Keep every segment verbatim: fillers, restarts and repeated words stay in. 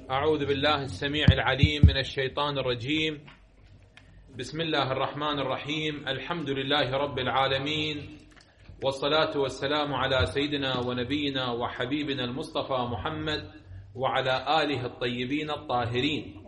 أعوذ بالله السميع العليم من الشيطان الرجيم. بسم الله الرحمن الرحيم. الحمد لله رب العالمين، والصلاة والسلام على سيدنا ونبينا وحبيبنا المصطفى محمد وعلى آله الطيبين الطاهرين.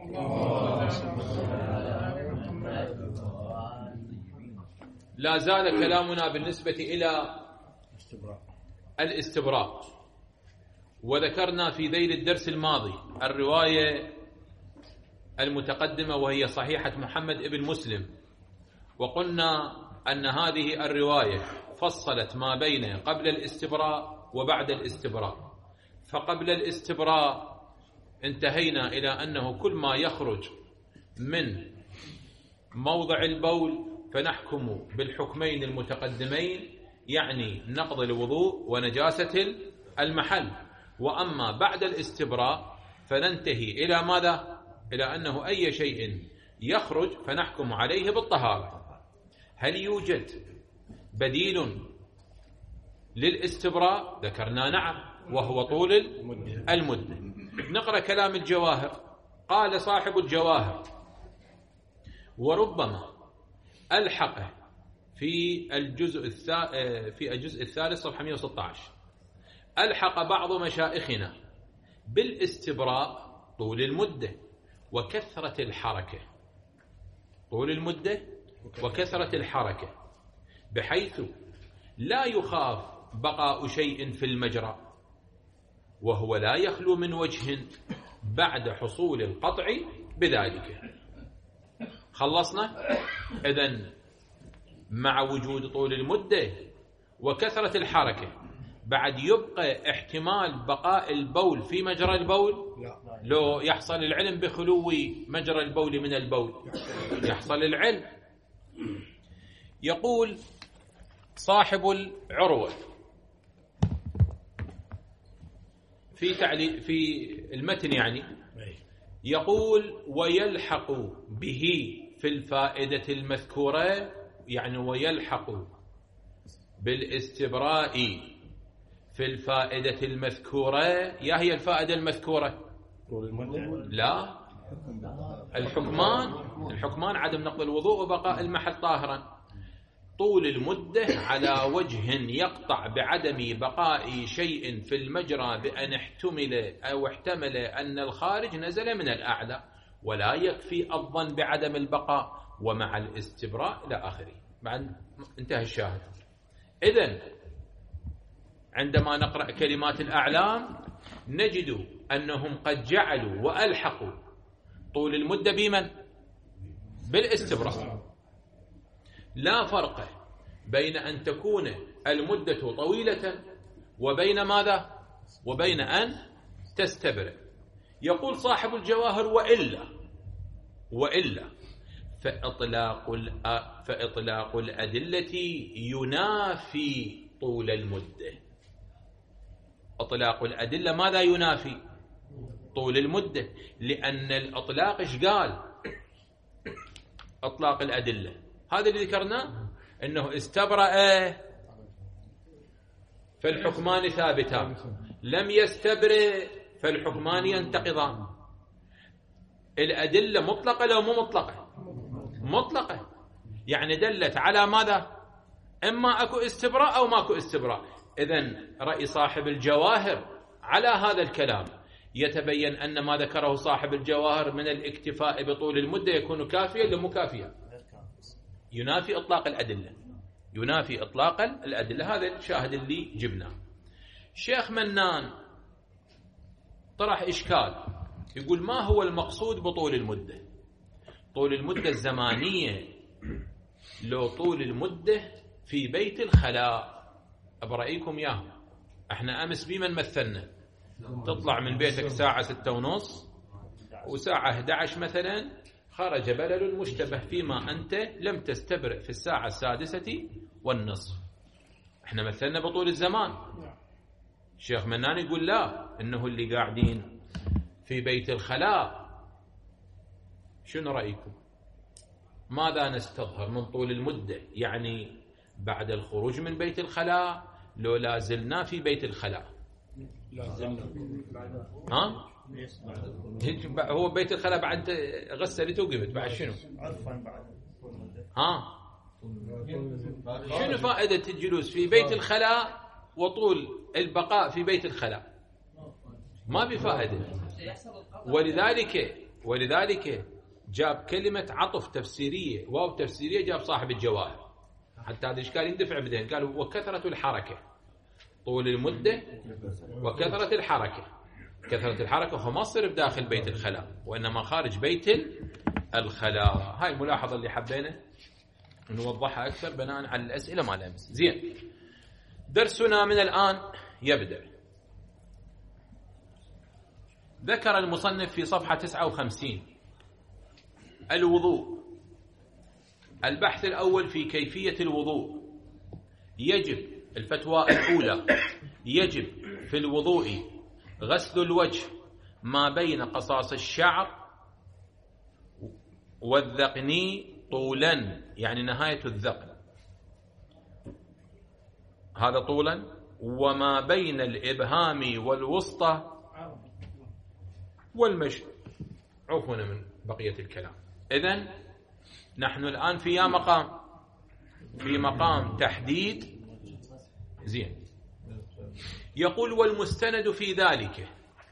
لا زال كلامنا بالنسبة إلى الاستبراء، وذكرنا في ذيل الدرس الماضي الرواية المتقدمة وهي صحيحة محمد ابن مسلم، وقلنا أن هذه الرواية فصلت ما بين قبل الاستبراء وبعد الاستبراء. فقبل الاستبراء انتهينا إلى أنه كل ما يخرج من موضع البول فنحكم بالحكمين المتقدمين، يعني نقض الوضوء ونجاسة المحل. وأما بعد الاستبراء فننتهي إلى ماذا؟ إلى أنه أي شيء يخرج فنحكم عليه بالطهارة. هل يوجد بديل للاستبراء؟ ذكرنا نعم، وهو طول المدة. نقرأ كلام الجواهر. قال صاحب الجواهر: وربما ألحقه في الجزء في الجزء الثالث صفحة مئة وستة عشر، ألحق بعض مشائخنا بالاستبراء طول المدة وكثرة الحركة، طول المدة وكثرة الحركة، بحيث لا يخاف بقاء شيء في المجرى، وهو لا يخلو من وجه بعد حصول القطع بذلك. خلصنا؟ إذن مع وجود طول المدة وكثرة الحركة بعد يبقى احتمال بقاء البول في مجرى البول؟ لو يحصل العلم بخلو مجرى البول من البول، يحصل العلم. يقول صاحب العروة في تعليق في المتن، يعني يقول: ويلحق به في الفائدة المذكورة، يعني ويلحق بالاستبراء في الفائدة المذكورة. يا هي الفائدة المذكورة؟ لا، الحكمان الحكمان عدم نقض الوضوء وبقاء المحل طاهرا. طول المدة على وجه يقطع بعدم بقاء شيء في المجرى بأن احتمل أو احتمل أن الخارج نزل من الأعلى، ولا يكفي الظن بعدم البقاء ومع الاستبراء إلى آخره. بعد انتهى الشاهد. إذن عندما نقرأ كلمات الأعلام نجد أنهم قد جعلوا وألحقوا طول المدة بمن؟ بالاستبراء. لا فرق بين أن تكون المدة طويلة وبين ماذا؟ وبين أن تستبرئ. يقول صاحب الجواهر: وإلا وإلا فإطلاق فإطلاق الأدلة ينافي طول المدة. إطلاق الأدلة ماذا ينافي؟ طول المدة، لأن الإطلاق إيش قال؟ إطلاق الأدلة هذا اللي ذكرناه، أنه استبرأ فالحكمان ثابتان، لم يستبرئ فالحكمان ينتقضان. الأدلة مطلقة لو مو مطلقة؟ مطلقة، يعني دلت على ماذا؟ إما أكو استبراء أو ماكو استبراء. إذن رأي صاحب الجواهر على هذا الكلام يتبين أن ما ذكره صاحب الجواهر من الاكتفاء بطول المدة يكون كافيا لمو كافيا، ينافي إطلاق الأدلة، ينافي إطلاق الأدلة. هذا الشاهد اللي جبناه. شيخ منان طرح إشكال، يقول: ما هو المقصود بطول المدة؟ طول المدة الزمانية لو طول المدة في بيت الخلاء؟ أبرأيكم ياه، احنا أمس بمن مثلنا؟ تطلع من بيتك الساعة ستة ونص وساعة أحد عشر مثلا خرج بلل مشتبه فيما أنت لم تستبرئ في الساعة السادسة والنصف. احنا مثلنا بطول الزمان. الشيخ منان يقول لا، إنه اللي قاعدين في بيت الخلاء. شنو رأيكم؟ ماذا نستظهر من طول المدة؟ يعني بعد الخروج من بيت الخلاء لو لازلنا في بيت الخلاء؟ ها؟ هو بيت الخلاء بعد غسلته وقمت بعد شنو؟ ها شنو فائدة الجلوس في بيت الخلاء وطول البقاء في بيت الخلاء؟ ما بفائدة. ولذلك ولذلك جاب كلمة عطف تفسيرية واو تفسيرية، جاب صاحب الجواهر حتى هذا الإشكال يندفع بدين. قال وكثرة الحركة، طول المدة وكثرة الحركة. كثرة الحركة فما تصير بداخل بيت الخلاء وإنما خارج بيت الخلاء. هاي الملاحظة اللي حبينا نوضحها أكثر بناء على الأسئلة مال أمس. زين، درسنا من الآن يبدأ. ذكر المصنف في صفحة تسعة وخمسين الوضوء. البحث الأول في كيفية الوضوء. يجب الفتوى الأولى يجب في الوضوء غسل الوجه ما بين قصاص الشعر والذقن طولا، يعني نهاية الذقن هذا طولا، وما بين الإبهام والوسطى والمشط. عفونا من بقية الكلام. إذن نحن الآن في مقام في مقام تحديد. زين، يقول والمستند في ذلك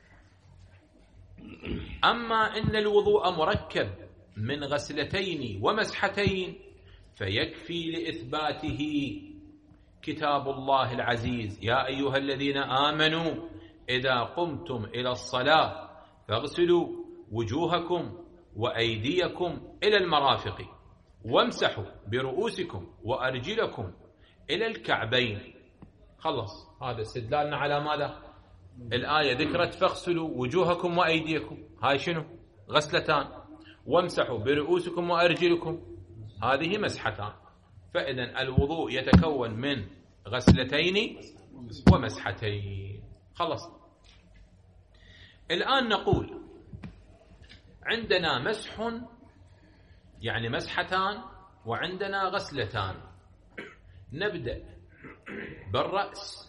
أما إن الوضوء مركب من غسلتين ومسحتين فيكفي لإثباته كتاب الله العزيز يا أيها الذين آمنوا إذا قمتم إلى الصلاة فاغسلوا وجوهكم وأيديكم إلى المرافق وامسحوا برؤوسكم وأرجلكم إلى الكعبين. خلص، هذا استدلالنا على ماذا؟ الآية ذكرت فاغسلوا وجوهكم وأيديكم، هاي شنو؟ غسلتان. وامسحوا برؤوسكم وأرجلكم، هذه مسحتان. فإذا الوضوء يتكون من غسلتين ومسحتين. خلص. الآن نقول عندنا مسح يعني مسحتان وعندنا غسلتان. نبدأ بالرأس.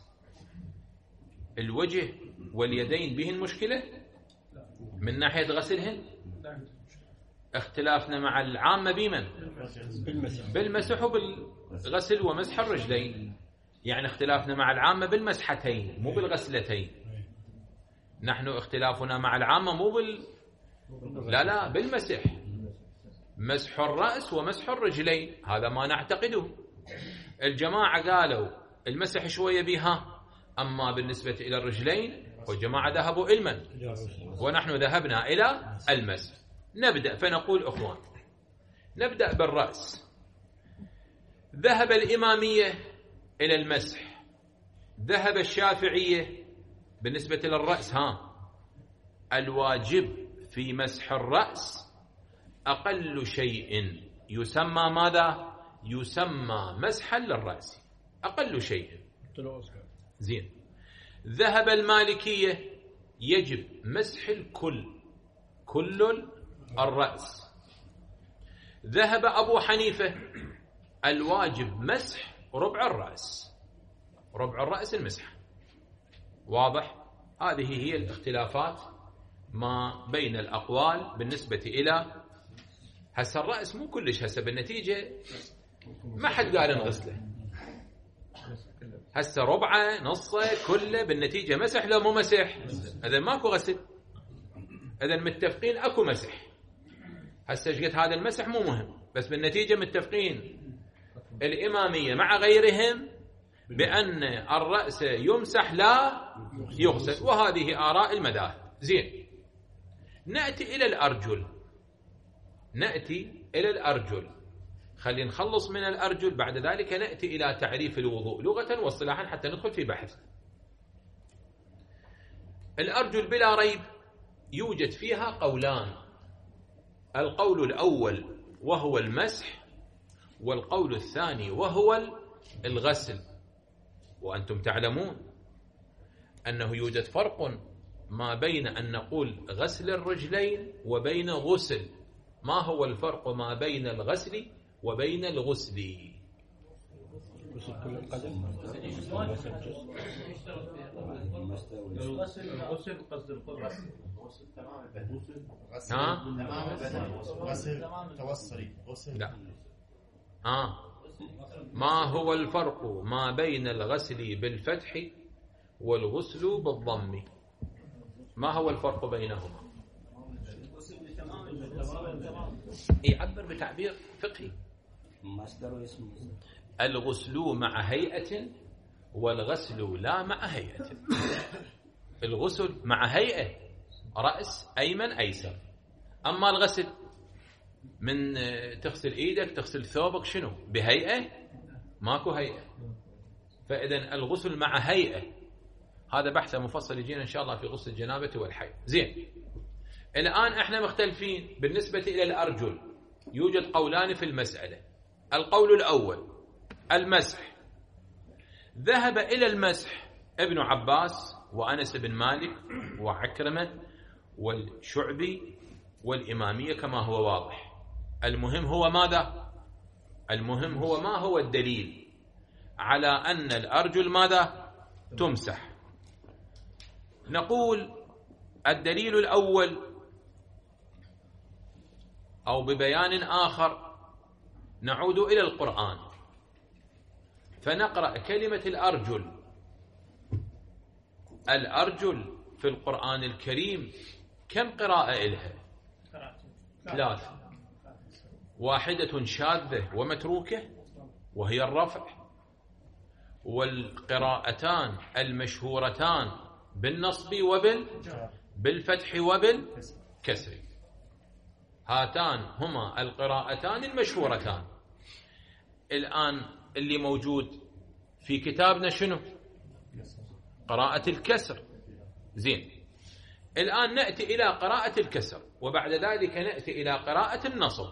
الوجه واليدين بهن مشكلة من ناحية غسلهن؟ اختلافنا مع العامة بمن؟ بالمسح وبالغسل ومسح الرجلين. يعني اختلافنا مع العامة بالمسحتين مو بالغسلتين. نحن اختلافنا مع العامة مو بال لا لا بالمسح، مسح الرأس ومسح الرجلين، هذا ما نعتقده. الجماعة قالوا المسح شوية بها، أما بالنسبة إلى الرجلين والجماعة ذهبوا إلما ونحن ذهبنا إلى المسح. نبدأ فنقول أخوان، نبدأ بالرأس. ذهب الإمامية إلى المسح، ذهب الشافعية بالنسبة للرأس ها الواجب في مسح الرأس أقل شيء يسمى ماذا؟ يسمى مسحا للرأس، أقل شيء. زين. ذهب المالكية يجب مسح الكل، كل الرأس. ذهب أبو حنيفة الواجب مسح ربع الرأس، ربع الرأس المسح. واضح؟ هذه هي الاختلافات ما بين الأقوال بالنسبة إلى هسه الرأس. مو كلش هسه بالنتيجة ما حد قال نغسله، هسه ربعه نصه كله بالنتيجة مسح لو مو مسح؟ إذا ماكو غسل، إذا متفقين أكو مسح. هسه ايش قد هذا المسح مو مهم، بس بالنتيجة متفقين الإمامية مع غيرهم بأن الرأس يمسح لا يغسل، وهذه آراء المذاهب. زين، نأتي إلى الأرجل. نأتي إلى الأرجل خلينا نخلص من الأرجل، بعد ذلك نأتي إلى تعريف الوضوء لغة واصطلاحا حتى ندخل في بحث. الأرجل بلا ريب يوجد فيها قولان، القول الأول وهو المسح، والقول الثاني وهو الغسل. وأنتم تعلمون أنه يوجد فرق ما بين أن نقول غسل الرجلين وبين غسل. ما هو الفرق ما بين الغسل وبين الغسل؟ الغسل قصد الغسل تمام البدن غسل توصلي غسل لا. آه. ما هو الفرق ما بين الغسل بالفتح والغسل بالضم؟ ما هو الفرق بينهما؟ يعبر بتعبير فقهي. الغسل مع هيئة والغسل لا مع هيئة. الغسل مع هيئة رأس أيمن أيسر، أما الغسل من تغسل إيدك تغسل ثوبك شنو بهيئة؟ ماكو هيئة. فإذا الغسل مع هيئة هذا بحث مفصل يجينا إن شاء الله في غسل الجنابة والحيض. زين، الآن احنا مختلفين بالنسبة إلى الأرجل. يوجد قولان في المسألة. القول الأول المسح، ذهب إلى المسح ابن عباس وأنس بن مالك وعكرمة والشعبي والإمامية كما هو واضح. المهم هو ماذا؟ المهم هو ما هو الدليل على أن الأرجل ماذا؟ تمسح. نقول الدليل الأول، أو ببيان آخر نعود إلى القرآن فنقرأ كلمة الأرجل. الأرجل في القرآن الكريم كم قراءة إلها؟ ثلاث، واحدة شاذة ومتروكة وهي الرفع، والقراءتان المشهورتان بالنصب وبال بالفتح وبالكسر. هاتان هما القراءتان المشهورتان. الآن اللي موجود في كتابنا شنو؟ قراءة الكسر. زين، الآن نأتي إلى قراءة الكسر وبعد ذلك نأتي إلى قراءة النصب.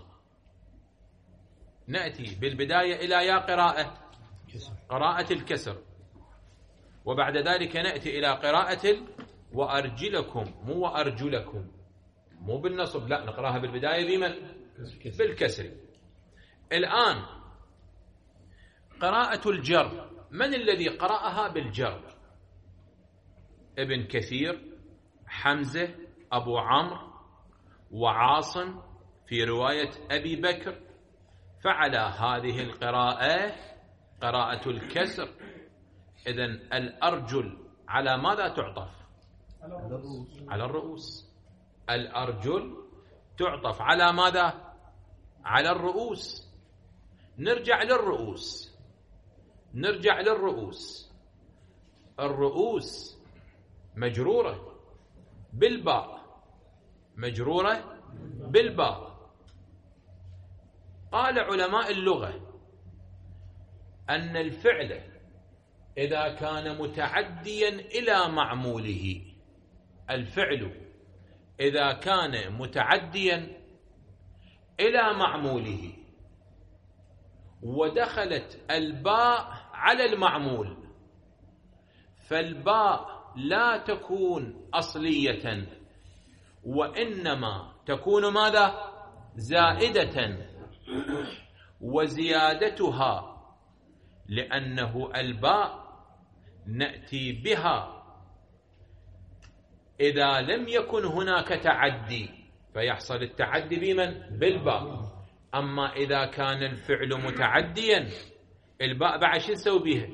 نأتي بالبداية إلى يا قراءة قراءة الكسر، وبعد ذلك نأتي إلى قراءة ال وأرجلكم، مو وأرجلكم، مو بالنصب، لا نقراها بالبداية بمن؟ بالكسر. الآن قراءة الجر، من الذي قرأها بالجر؟ ابن كثير، حمزة، أبو عمرو، وعاصم في رواية أبي بكر. فعلى هذه القراءة قراءة الكسر. إذن الأرجل على ماذا تعطف؟ على الرؤوس. الأرجل تعطف على ماذا؟ على الرؤوس. نرجع للرؤوس نرجع للرؤوس الرؤوس مجرورة بالباء، مجرورة بالباء. قال علماء اللغة أن الفعل إذا كان متعديا إلى معموله، الفعل إذا كان متعديا إلى معموله ودخلت الباء على المعمول، فالباء لا تكون أصلية وإنما تكون ماذا؟ زائدة. وزيادتها لأنه الباء نأتي بها إذا لم يكن هناك تعدي، فيحصل التعدي بمن؟ بالباء. أما إذا كان الفعل متعديا الباء بعد شو نسوي بها؟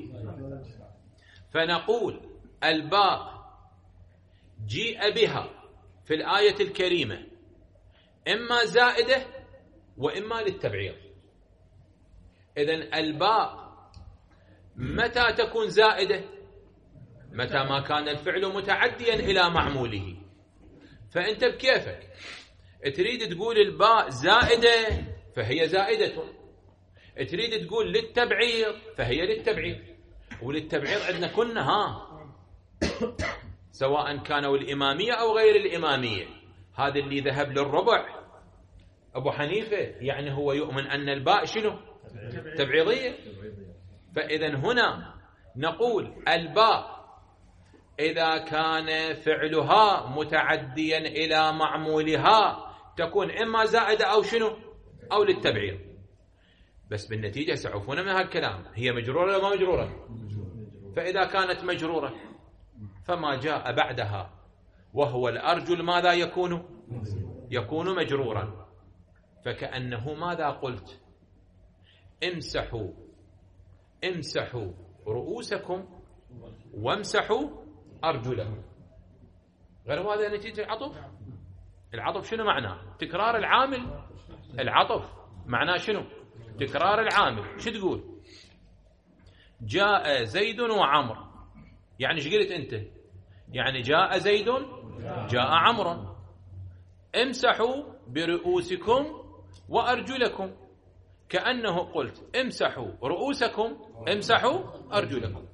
فنقول الباء جيء بها في الآية الكريمة إما زائدة وإما للتبعيض. إذن الباء متى تكون زائدة؟ متى ما كان الفعل متعديا إلى معموله. فأنت بكيفك تريد تقول الباء زائدة فهي زائدة، تريد تقول للتبعيض فهي للتبعيض. وللتبعيض عندنا كنا ها سواء كانوا الإمامية أو غير الإمامية. هذا اللي ذهب للربع أبو حنيفة يعني هو يؤمن أن الباء شنو؟ تبعيضية. فإذا هنا نقول الباء إذا كان فعلها متعديا إلى معمولها تكون إما زائدة أو شنو؟ أو للتبعيض. بس بالنتيجة سعفونا من هالكلام، هي مجرورة ولا ما مجرورة؟ فإذا كانت مجرورة فما جاء بعدها وهو الأرجل ماذا يكون؟ يكون مجرورا. فكأنه ماذا قلت؟ امسحوا امسحوا رؤوسكم وامسحوا أرجلكم. غير هذا نتيجة العطف. العطف شنو معناه؟ تكرار العامل. العطف معناه شنو؟ تكرار العامل. شو تقول؟ جاء زيد وعمر، يعني ايش قلت انت؟ يعني جاء زيد جاء عمرو. امسحوا برؤوسكم وأرجلكم، كأنه قلت امسحوا رؤوسكم امسحوا أرجلكم.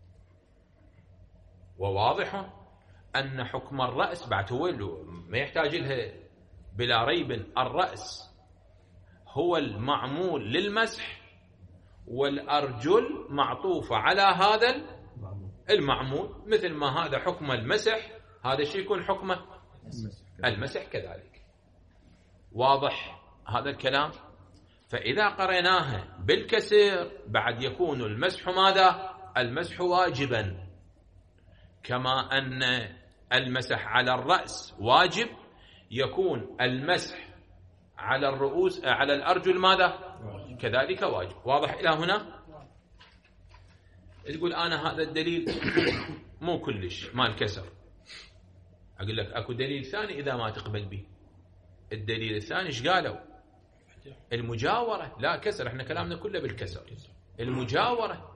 وواضح أن حكم الرأس بعد هو ما يحتاج لها بلا ريب. الرأس هو المعمول للمسح، والأرجل معطوفة على هذا المعمول، مثل ما هذا حكم المسح هذا الشيء يكون حكمه المسح كذلك. واضح هذا الكلام؟ فإذا قريناها بالكسر بعد يكون المسح ماذا؟ المسح واجبا، كما أن المسح على الرأس واجب، يكون المسح على الرؤوس على الأرجل ماذا؟ كذلك واجب. واضح إلى هنا؟ تقول أنا هذا الدليل مو كلش ما الكسر. أقول لك أكو دليل ثاني إذا ما تقبل به. الدليل الثاني إيش قالوا؟ المجاورة. لا كسر، احنا كلامنا كله بالكسر. المجاورة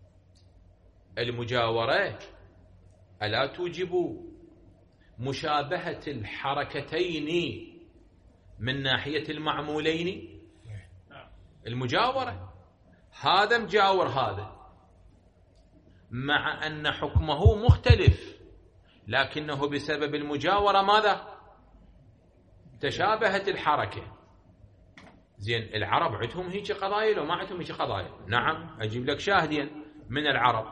المجاورة ألا توجب مشابهة الحركتين من ناحية المعمولين؟ المجاورة هذا مجاور هذا، مع أن حكمه مختلف، لكنه بسبب المجاورة ماذا؟ تشابهت الحركة. زين العرب عندهم هيك قضايا لو ما عندهم هيك قضايا؟ نعم. أجيب لك شاهدين من العرب.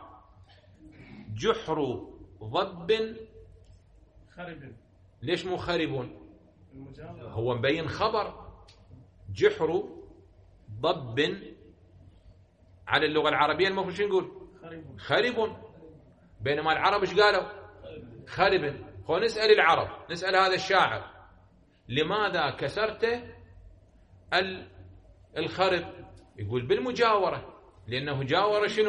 جحر ضب خرب. ليش مو خرب؟ هو مبين خبر. جحر ضب على اللغة العربية المفروض شو نقول؟ خرب. بينما العرب ايش قالوا؟ خرب. خو نسأل العرب، نسأل هذا الشاعر لماذا كسرت الخرب؟ يقول بالمجاورة، لأنه جاور شنو؟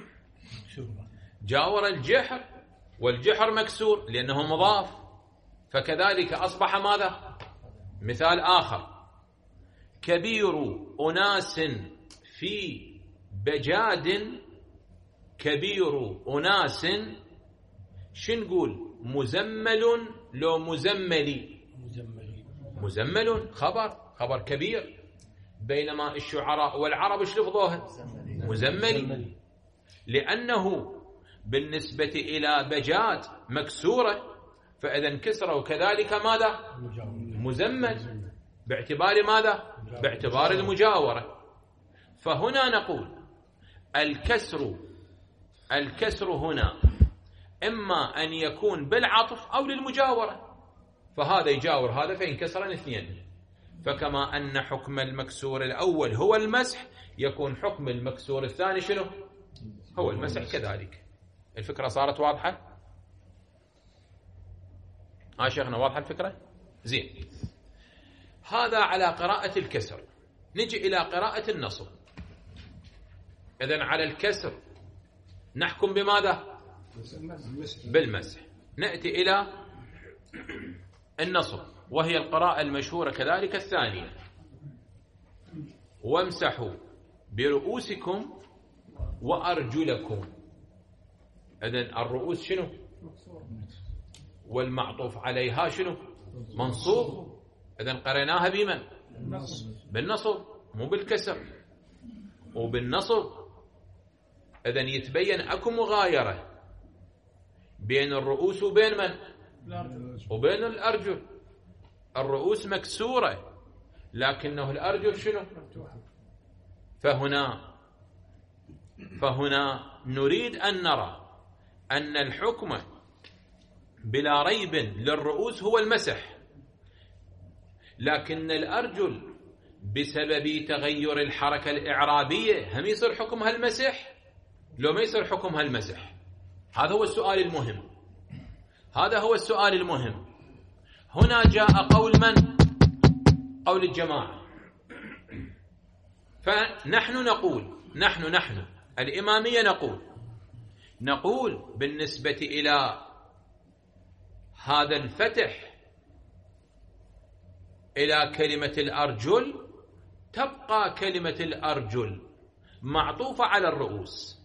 جاور الجحر، والجحر مكسور لأنه مضاف، فكذلك أصبح ماذا؟ مثال آخر: كبير أناس في بجاد كبير أناس شن نقول؟ مزمل لو مزملي؟ مزمل خبر خبر كبير، بينما الشعراء والعرب ايش لفظوها؟ مزملي، لأنه بالنسبة إلى بجاد مكسورة، فإذا انكسروا كذلك ماذا؟ مزمل، باعتبار ماذا؟ باعتبار المجاورة. فهنا نقول الكسر الكسر هنا إما أن يكون بالعطف أو للمجاورة، فهذا يجاور هذا فينكسران اثنين. فكما أن حكم المكسور الأول هو المسح، يكون حكم المكسور الثاني شنو؟ هو المسح كذلك. الفكرة صارت واضحة؟ ها شيخنا واضحة الفكرة؟ زين. هذا على قراءة الكسر. نجي إلى قراءة النصب. إذن على الكسر نحكم بماذا؟ بالمسح. نأتي إلى النصب، وهي القراءة المشهورة كذلك الثانية: وامسحوا برؤوسكم وأرجلكم. إذن الرؤوس شنو؟ والمعطوف عليها شنو؟ منصوب. إذن قريناها بمن؟ بالنصب مو بالكسر. وبالنصب إذن يتبين أكو مغايرة بين الرؤوس وبين من؟ وبين الأرجل. الرؤوس مكسورة لكنه الأرجل شنو؟ فهنا فهنا نريد أن نرى أن الحكم بلا ريب للرؤوس هو المسح، لكن الأرجل بسبب تغير الحركة الإعرابية هم يصير حكمها المسح لو ما يصير حكمها المسح. هذا هو السؤال المهم، هذا هو السؤال المهم. هنا جاء قول من؟ قول الجماعة. فنحن نقول نحن نحن الإمامية نقول نقول بالنسبة إلى هذا الفتح إلى كلمة الأرجل، تبقى كلمة الأرجل معطوفة على الرؤوس،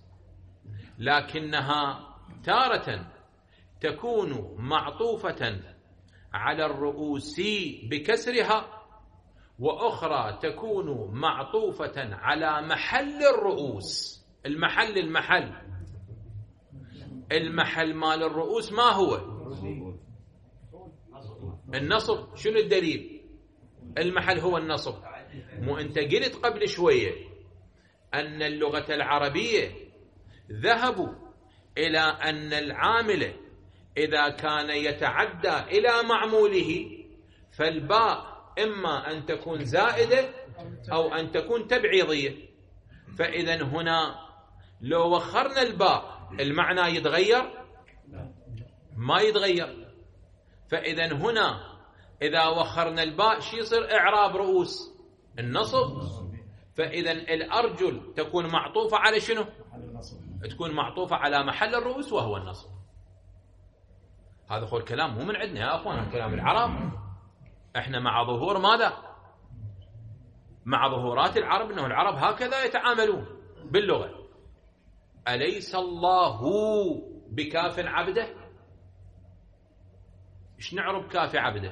لكنها تارة تكون معطوفة على الرؤوس بكسرها، وأخرى تكون معطوفة على محل الرؤوس. المحل المحل المحل مال الرؤوس ما هو؟ النصب. شنو الدليل؟ المحل هو النصب. مو أنت قلت قبل شوية أن اللغة العربية ذهبوا إلى أن العامل إذا كان يتعدى إلى معموله فالباء إما أن تكون زائدة أو أن تكون تبعيضية. فإذا هنا لو وخرنا الباء المعنى يتغير؟ ما يتغير. فإذا هنا إذا وخرنا الباء شي يصير إعراب رؤوس؟ النصب. فإذا الأرجل تكون معطوفة على شنو؟ تكون معطوفة على محل الرؤوس وهو النصب. هذا هو الكلام، مو من عندنا يا أخوان، كلام العرب. احنا مع ظهور ماذا؟ مع ظهورات العرب، انه العرب هكذا يتعاملون باللغة. أليس الله بكاف عبده؟ ايش نعرب كاف عبده؟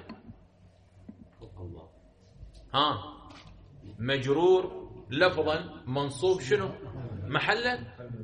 ها مجرور لفظا منصوب شنو؟ محلا.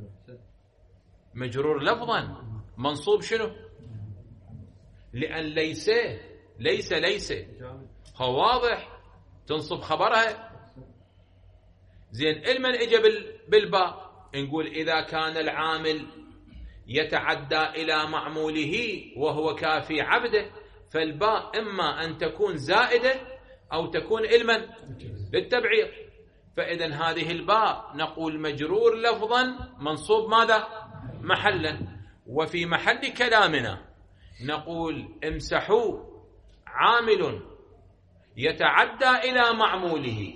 مجرور لفظا منصوب شنو؟ لأن ليس ليس ليس هو واضح تنصب خبرها. زين المن اجى بالباء، نقول إذا كان العامل يتعدى إلى معموله وهو كافي عبده فالباء إما أن تكون زائدة أو تكون المن للتبعيض. فإذا هذه الباء نقول مجرور لفظا منصوب ماذا؟ محلا. وفي محل كلامنا نقول امسحوا عامل يتعدى إلى معموله،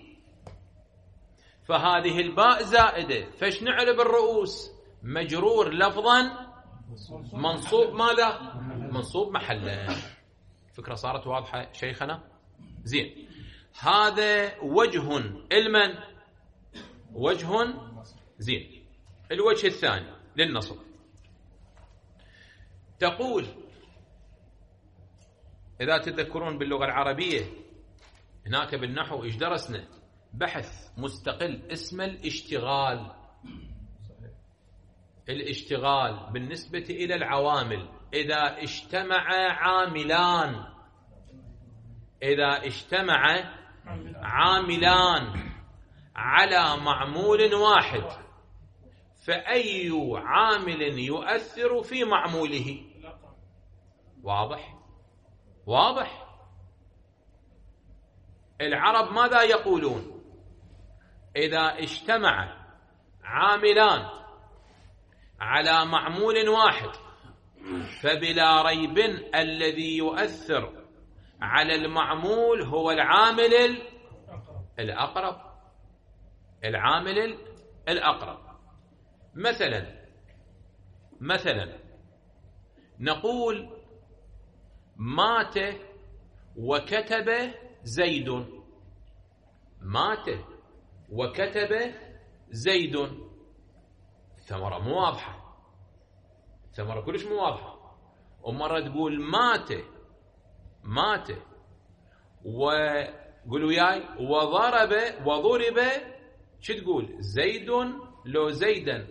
فهذه الباء زائدة، فايش نعرب الرؤوس؟ مجرور لفظا منصوب ماذا؟ منصوب محلا. فكرة صارت واضحة شيخنا؟ زين، هذا وجه المن وجه. زين، الوجه الثاني للنصب تقول، إذا تذكرون باللغة العربية هناك بالنحو إيش درسنا؟ بحث مستقل اسمه الاشتغال. الاشتغال بالنسبة إلى العوامل، إذا اجتمع عاملان إذا اجتمع عاملان على معمول واحد فأي عامل يؤثر في معموله؟ واضح؟ واضح. العرب ماذا يقولون؟ إذا اجتمع عاملان على معمول واحد فبلا ريب الذي يؤثر على المعمول هو العامل الأقرب. العامل الأقرب. مثلا مثلا نقول مات وكتب زيد. مات وكتب زيد، الثمرة مو واضحة، الثمرة كلش مو واضحة. ومرة تقول مات مات وقولوا وياي وضرب وضرب، شو تقول؟ زيد لو زيدا؟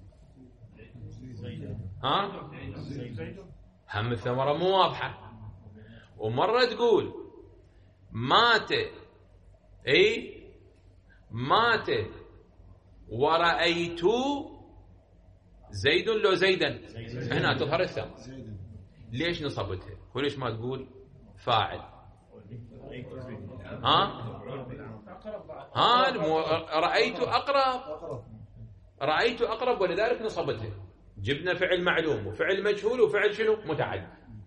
ها هم الثمرة مو واضحة. ومرة تقول مات اي مات ورأيت زيد لو زيدا، هنا تظهر الثمرة. ليش نصبتها؟ وليش ما تقول فاعل؟ ها ها رأيت أقرب رأيت أقرب ولذلك نصبتها. جبنا فعل معلوم وفعل مجهول وفعل شنو متعدي.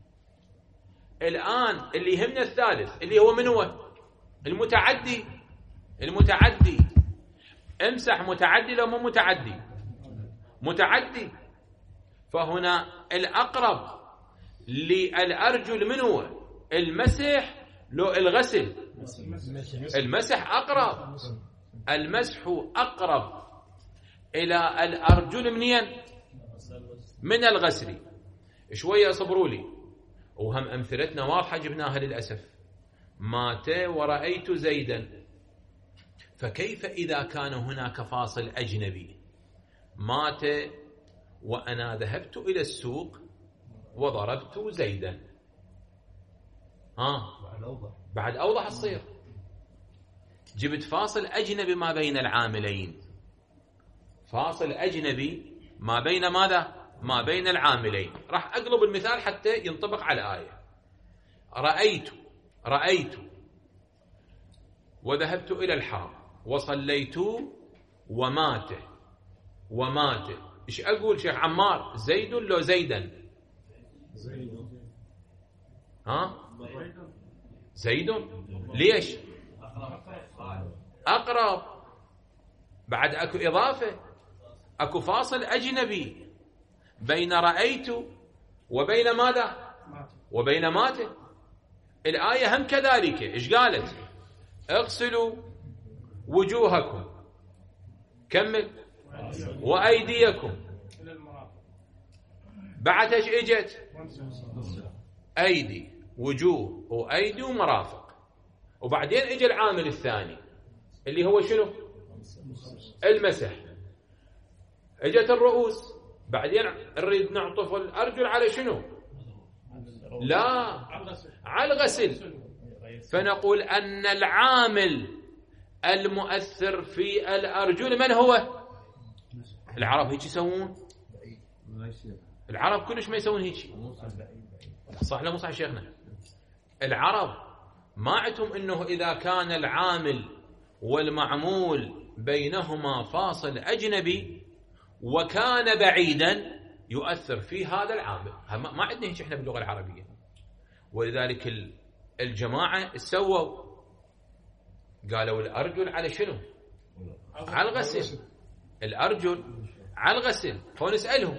الآن اللي يهمنا الثالث اللي هو من هو المتعدي. المتعدي امسح متعدي لو مو متعدي متعدي. فهنا الأقرب للأرجل من هو المسح لو الغسل؟ المسح أقرب. المسح أقرب إلى الأرجل منين؟ من الغسل. شوية صبروا لي. وهم أمثلتنا واضحة جبناها للأسف. مات ورأيت زيدا. فكيف إذا كان هناك فاصل أجنبي؟ مات وأنا ذهبت إلى السوق وضربت زيدا. ها بعد أوضح الصير. جبت فاصل أجنبي ما بين العاملين. فاصل أجنبي ما بين ماذا؟ ما بين العاملين. راح أقلب المثال حتى ينطبق على الآية. رأيت رأيت وذهبت إلى الحرم وصليت ومات ومات. إيش أقول شيخ عمار؟ زيد لو زيدا؟ ها زيد. ليش؟ أقرب. بعد أكو إضافة، أكو فاصل أجنبي بين رأيت وبين ماذا؟ وبين مات. الآية هم كذلك. إيش قالت؟ اغسلوا وجوهكم كمل وأيديكم. بعد ايش اجت؟ أيدي وجوه وأيدي ومرافق. وبعدين اجى العامل الثاني اللي هو شنو؟ المسح. اجت الرؤوس. بعدين نريد نعطف الأرجل على شنو؟ لا على الغسل. فنقول أن العامل المؤثر في الأرجل من هو؟ العرب هيك يسوون؟ العرب كلش ما يسوون هيك. صح لا مو صح شيخنا؟ العرب ما عندهم انه اذا كان العامل والمعمول بينهما فاصل اجنبي وكان بعيدا يؤثر في هذا العامل. ما عندنا هيك احنا باللغه العربيه. ولذلك الجماعه سووا قالوا الارجل على شنو؟ على الغسل. الارجل على الغسل. فنسالهم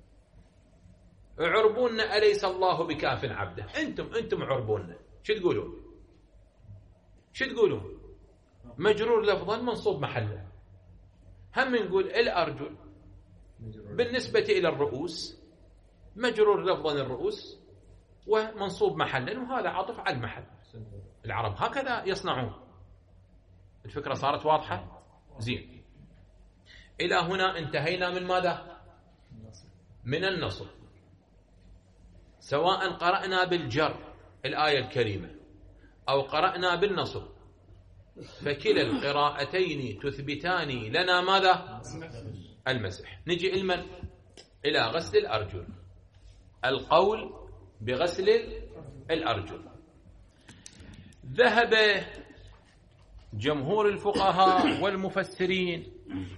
عربونا أليس الله بكاف عبده؟ انتم انتم عربونا شو تقولون؟ شو تقولون؟ مجرور لفظا منصوب محلا. هم نقول الأرجل بالنسبة إلى الرؤوس مجرور لفظا الرؤوس ومنصوب محلا، وهذا عاطف على المحل. العرب هكذا يصنعون. الفكرة صارت واضحة؟ زين. إلى هنا انتهينا من ماذا؟ من النصب. سواء قرأنا بالجر الآية الكريمة أو قرأنا بالنصب فكلا القراءتين تثبتان لنا ماذا؟ المسح. نجي المن إلى غسل الأرجل. القول بغسل الأرجل ذهب جمهور الفقهاء والمفسرين.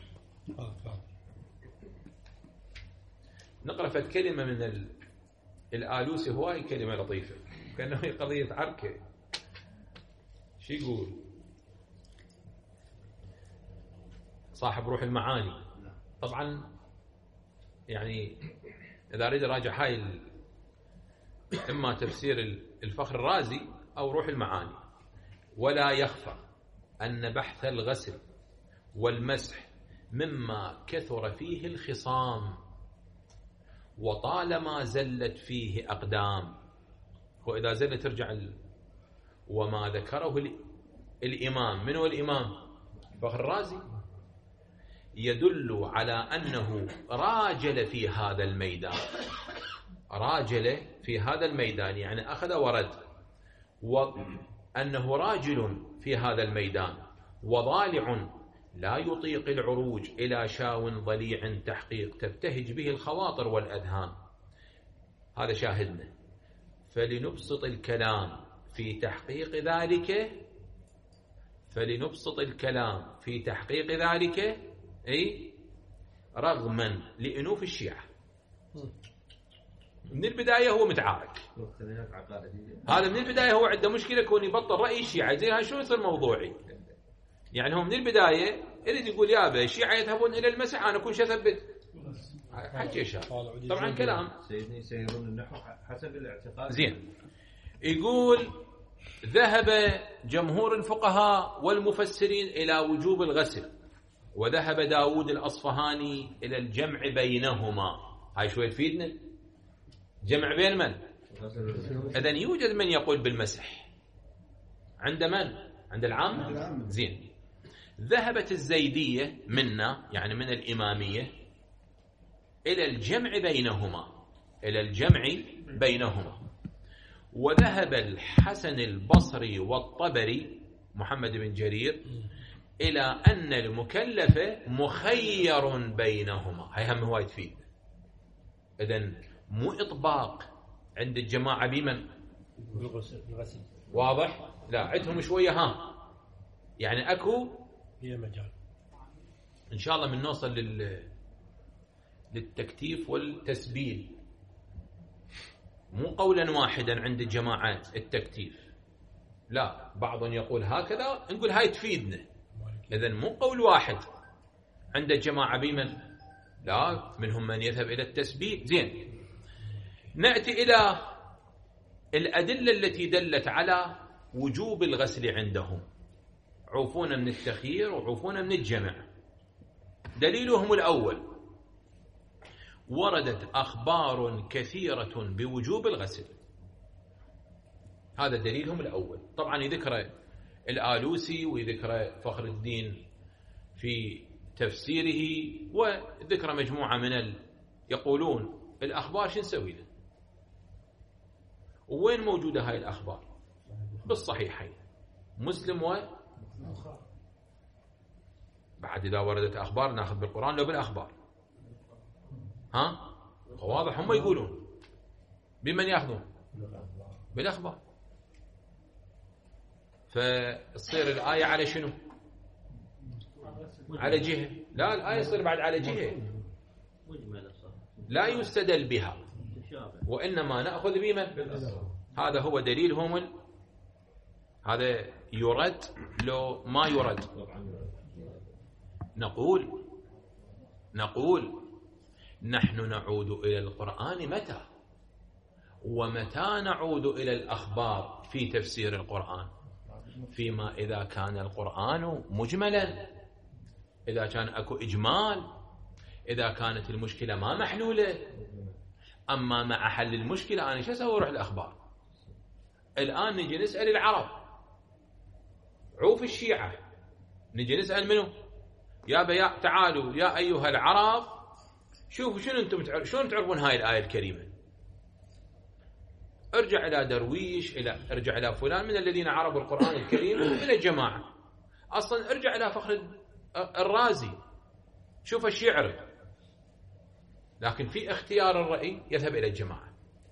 نقرأ فت كلمة من الآلوسي، هواي كلمة لطيفة كأنه هي قضية عركة. شو يقول صاحب روح المعاني؟ طبعا يعني إذا أريد أراجع هاي إما تفسير الفخر الرازي أو روح المعاني. ولا يخفى أن بحث الغسل والمسح مما كثر فيه الخصام وطالما زلت فيه أقدام. وإذا زلت ترجع ال... وما ذكره ال... الإمام. من هو الإمام؟ فخر الرازي. يدل على أنه راجل في هذا الميدان. راجل في هذا الميدان يعني أخذ ورد، وأنه راجل في هذا الميدان وضالع لا يطيق العروج إلى شاو ضليع تحقيق تبتهج به الخواطر والأذهان. هذا شاهدنا. فلنبسط الكلام في تحقيق ذلك فلنبسط الكلام في تحقيق ذلك أي رغما لأنوف الشيعة. من البداية هو متعارك، هذا من البداية هو عنده مشكلة كون يبطل رأي الشيعة. زين هاي شو يصير موضوعي؟ يعني هو من البداية يريد يقول يابا الشيعة يذهبون إلى المسح أنا كل شيء أثبت. حكي شاب طبعا كلام سيدني يسيرون النحو حسب الاعتقاد. زين يقول ذهب جمهور الفقهاء والمفسرين إلى وجوب الغسل، وذهب داود الأصفهاني إلى الجمع بينهما. هاي شوية تفيدنا جمع بين من؟ إذن يوجد من يقول بالمسح عند من؟ عند العامة. زين ذهبت الزيدية منا يعني من الإمامية إلى الجمع بينهما، إلى الجمع بينهما. وذهب الحسن البصري والطبري محمد بن جرير إلى أن المكلف مخير بينهما. هاي هم هواي تفيد. إذن مو إطباق عند الجماعة بمن؟ بالغسل. واضح؟ لا عندهم شوية ها يعني أكو هي مجال إن شاء الله من نوصل لل للتكتيف والتسبيل. مو قولا واحدا عند الجماعة التكتيف، لا بعض يقول هكذا نقول هاي تفيدنا. إذن مو قول واحد عند الجماعة بمن؟ لا منهم من يذهب إلى التسبيل. زين نأتي إلى الأدلة التي دلت على وجوب الغسل عندهم. عوفون من التخيير وعوفون من الجمع. دليلهم الأول وردت أخبار كثيرة بوجوب الغسل، هذا دليلهم الأول. طبعا يذكر الآلوسي ويذكر فخر الدين في تفسيره وذكر مجموعة من ال... يقولون الأخبار شو نسوي له؟ وين موجودة هاي الأخبار؟ بالصحيحين مسلم و بعد إذا وردت أخبار ناخذ بالقرآن لو بالأخبار. ها واضح هم يقولون بمن يأخذون؟ بالأخبار. فتصير الآية على شنو؟ على جهة. لا الآية تصير بعد على جهة لا يستدل بها وإنما نأخذ بمن؟ هذا هو دليلهم ال... هذا يرد لو ما يرد. نقول نقول نحن نعود إلى القرآن متى؟ ومتى نعود إلى الأخبار في تفسير القرآن؟ فيما إذا كان القرآن مجملا، إذا كان أكو إجمال، إذا كانت المشكلة ما محلولة. أما مع حل المشكلة أنا شو أسوي؟ أروح الأخبار. الآن نجي نسأل العرب عوف الشيعة، نجي نسأل منه يا بيا تعالوا يا أيها العرب شوفوا شنو أنتم تعرفون، شلون تعرفون هاي الآية الكريمة؟ ارجع إلى درويش، إلى ارجع إلى فلان من الذين عرفوا القرآن الكريم من الجماعة. أصلا ارجع إلى فخر الرازي شوف الشعر. لكن في اختيار الرأي يذهب إلى الجماعة.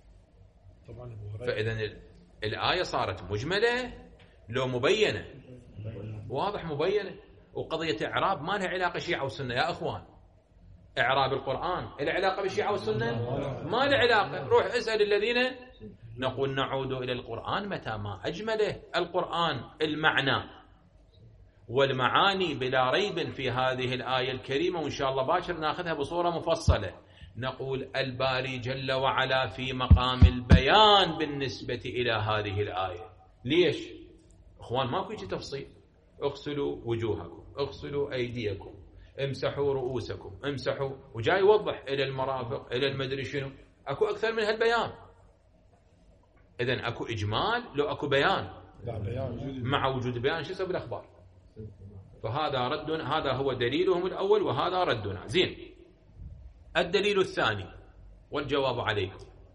فإذا الآية صارت مجملة لو مبينة؟ واضح مبينة. وقضية إعراب ما لها علاقة شيعة والسنة يا أخوان. إعراب القرآن إلى علاقة بالشيعة والسنة؟ ما له علاقة. روح اسأل الذين. نقول نعود إلى القرآن متى ما أجمله القرآن المعنى والمعاني بلا ريب في هذه الآية الكريمة، وإن شاء الله باكر ناخذها بصورة مفصلة. نقول الباري جل وعلا في مقام البيان بالنسبة إلى هذه الآية. ليش؟ أخوان ماكو يجي تفصيل. اغسلوا وجوهكم، اغسلوا أيديكم، امسحوا رؤوسكم، امسحوا، وجاي يوضح إلى المرافق إلى المدري شنو. أكو أكثر من هالبيان. إذن أكو إجمال لو أكو بيان. مع وجود بيان شو يسوي بالأخبار؟ فهذا رد، هذا هو دليلهم الأول وهذا ردنا. زين الدليل الثاني والجواب عليه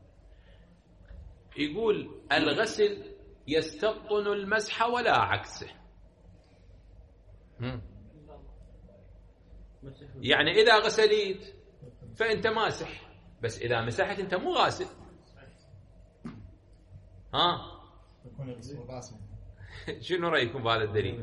يقول الغسل يستبطن المسح ولا عكسه. يعني إذا غسليت فأنت ماسح، بس إذا مسحت أنت مو غاسل. ها شنو رأيكم بهذا الدليل؟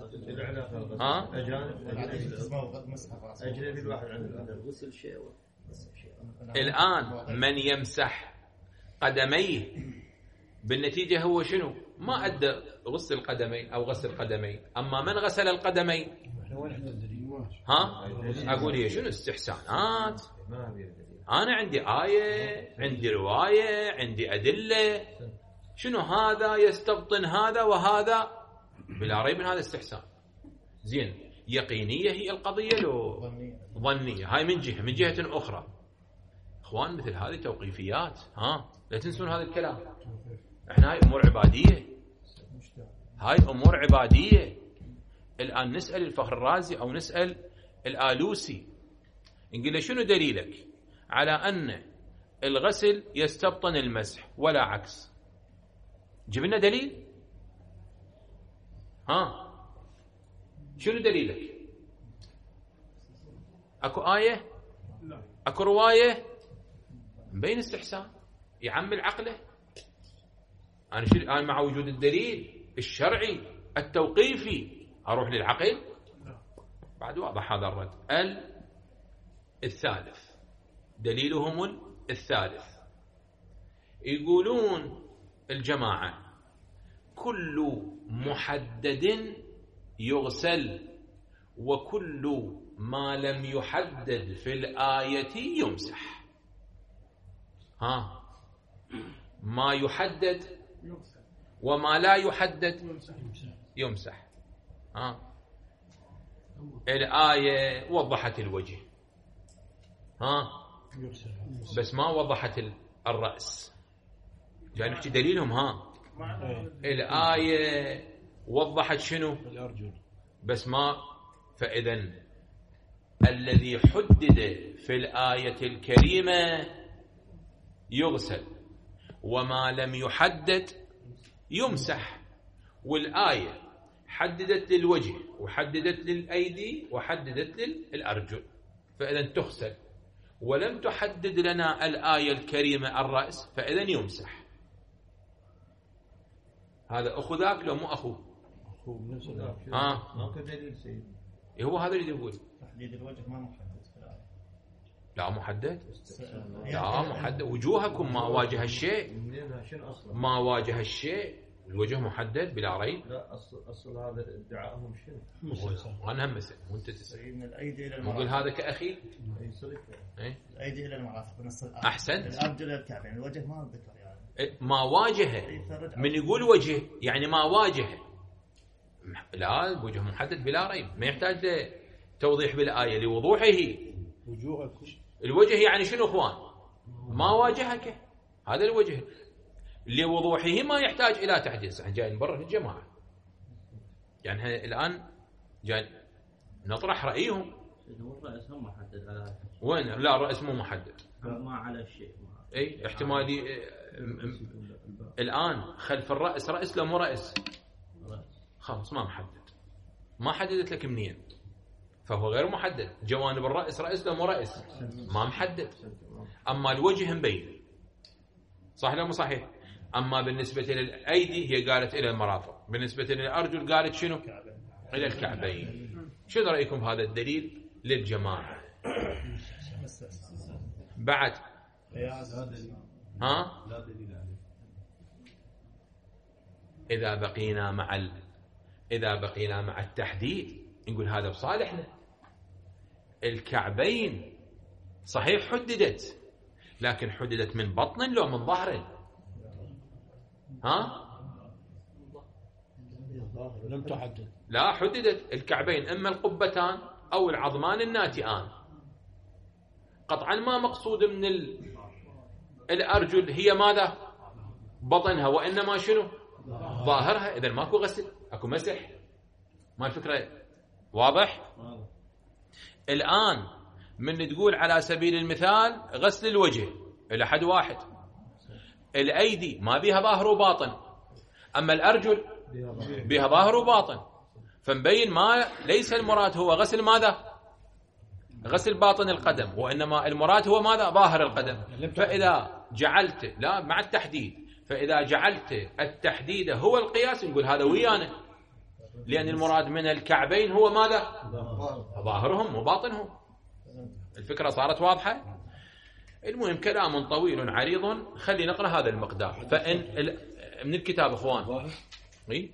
ها؟ أجنبي الواحد عنده غسل شيء الآن من يمسح قدميه بالنتيجة هو شنو؟ ما أدى غسل القدمين أو غسل القدمين. أما من غسل القدمين ها أقول هي شنو استحسانات. أنا عندي آية، عندي رواية، عندي أدلة، شنو هذا يستبطن هذا وهذا، بلا ريب من هذا استحسان. زين، يقينية هي القضية لو ظنية؟ هاي من جهة. من جهة أخرى إخوان مثل هذه توقيفيات، ها لا تنسون هذا الكلام. احنا هاي أمور عبادية، هاي أمور عبادية. الآن نسأل الفخر الرازي أو نسأل الآلوسي نقول له شنو دليلك على أن الغسل يستبطن المسح ولا عكس؟ جيب لنا دليل. ها شنو دليلك؟ اكو آية؟ اكو رواية؟ مبين استحسان يعمل عقله. انا شو انا مع وجود الدليل الشرعي التوقيفي اروح للعقل؟ بعد واضح هذا الرد. ال الثالث دليلهم الثالث، يقولون الجماعة كل محدد يغسل وكل ما لم يحدد في الآية يمسح. ها ما يحدد وما لا يحدد يمسح. ها الآية وضحت الوجه، ها بس ما وضحت الرأس. جاي نحكي دليلهم. ها الآية وضحت شنو؟ الأرجل بس ما. فإذا الذي حدد في الآية الكريمة يغسل وما لم يحدد يمسح. والآية حددت للوجه وحددت للأيدي وحددت للأرجل، فإذا تغسل. ولم تحدد لنا الآية الكريمة الرأس، فإذا يمسح. هذا أخو ذاك لو مو أخوه؟ ها ماكو دليل سيد. هو هذا اللي يقول تحديد الوجه ما محدد في الآية. لا محدد. لا محدد. وجوهكم ما واجه الشيء، ما واجه الشيء. الوجه محدد بلا ريب. لا اصل اصل هذا ادعائهم شنو؟ وانا هم مسألة وانت تسأل. من الأيدي إلى نقول المرافق. هذا كأخي. اي الأيدي إلى المرافق بنص الآية. أحسنت. الأرجل إلى الكعبين. الوجه ما ذكر يعني. ما واجهه. من يقول وجه يعني ما واجهه. لا الوجه محدد بلا ريب، ما يحتاج توضيح بالآية لوضوحه. وجوهكم الوجه يعني شنو اخوان؟ ما واجهك، هذا الوجه لوضوحه ما يحتاج الى تحديث. احنا جايين برا في الجماعه، يعني الان جاي نطرح رايهم. الرأس هم محدد على وين؟ لا الرأس مو محدد، ما على الشيء. اي احتمالي. الان خلف الرأس رأس لا مو رأس؟ خلاص ما محدد، ما حددت لك منين، فهو غير محدد. جوانب الرأس رأس لا مو رأس؟ ما محدد. اما الوجه مبين، صح لا مو صحيح؟ اما بالنسبه للايدي هي قالت الى المرافق، بالنسبه للارجل قالت شنو؟ الى الكعبين. شنو رايكم بهذا الدليل للجماعه؟ بعد ها اذا بقينا مع ال... اذا بقينا مع التحديد نقول هذا بصالحنا. الكعبين صحيح حددت، لكن حددت من بطن لو من ظهر؟ ها لم تحدد. لا حددت الكعبين، اما القبتان او العظمان الناتئان. قطعا ما مقصود من ال... الارجل هي ماذا؟ بطنها، وانما شنو؟ ظاهرها. اذا ماكو غسل، اكو مسح. ما الفكره واضح؟ الان من تقول على سبيل المثال غسل الوجه الى حد واحد، الايدي ما بيها ظاهر وباطن، اما الارجل بها ظاهر وباطن، فمبين ما ليس المراد هو غسل ماذا؟ غسل باطن القدم، وانما المراد هو ماذا؟ ظاهر القدم. فاذا جعلت لا مع التحديد، فاذا جعلت التحديد هو القياس نقول هذا ويانا، لان المراد من الكعبين هو ماذا؟ ظاهرهم وباطنهم. الفكره صارت واضحه. المهم كلام طويل عريض، خلي نقرأ هذا المقدار. فإن من الكتاب إخوان إيه؟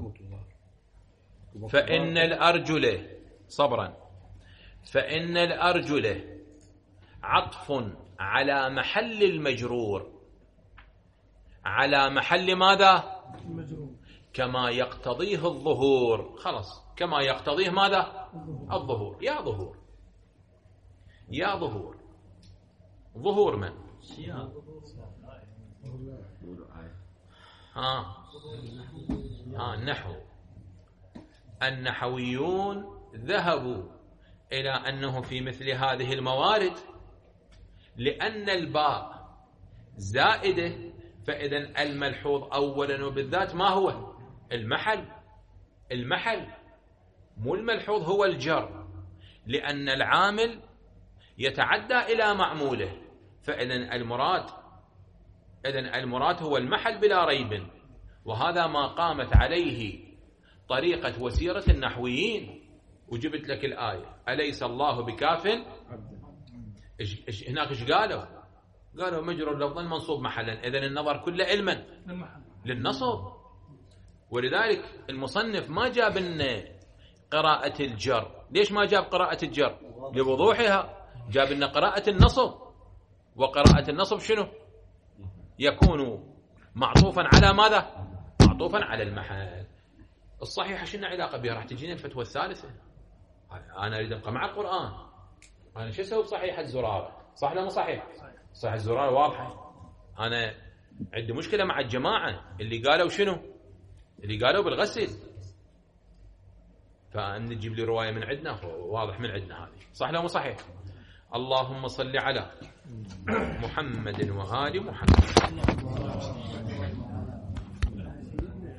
فإن الأرجل صبرا فإن الأرجل عطف على محل المجرور، على محل ماذا؟ كما يقتضيه الظهور. خلاص، كما يقتضيه ماذا؟ الظهور. يا ظهور يا ظهور ظهور من؟ ها ها النحو. النحويون ذهبوا إلى أنه في مثل هذه الموارد لأن الباء زائدة، فإذا الملحوظ أولا وبالذات ما هو؟ المحل. المحل مو الملحوظ هو الجر، لأن العامل يتعدى إلى معموله، فإذا المراد إذن المراد هو المحل بلا ريب. وهذا ما قامت عليه طريقة وسيرة النحويين. وجبت لك الآية أليس الله بكاف. هناك إيش قالوا؟ قالوا مجرور لفظا منصوب محلا. إذن النظر كله علما للنصب. ولذلك المصنف ما جاب لنا قراءة الجر. ليش ما جاب قراءة الجر؟ لوضوحها. جاب لنا قراءة النصب. وقراءة النصب شنو؟ يكون معطوفا على ماذا؟ معطوفا على المحل. الصحيحة شنو علاقة بها؟ راح تجينا الفتوى الثالثة. أنا أريد أبقى مع القرآن. أنا شو أسوي بصحيحة الزرارة؟ صح ولا مو صحيح؟ صحيح الزرارة واضحة. أنا عندي مشكلة مع الجماعة اللي قالوا شنو؟ اللي قالوا بالغسل. فأن نجيب لي رواية من عندنا، واضح من عندنا هذه. صح ولا مو صحيح؟ اللهم صل على محمد وآل محمد.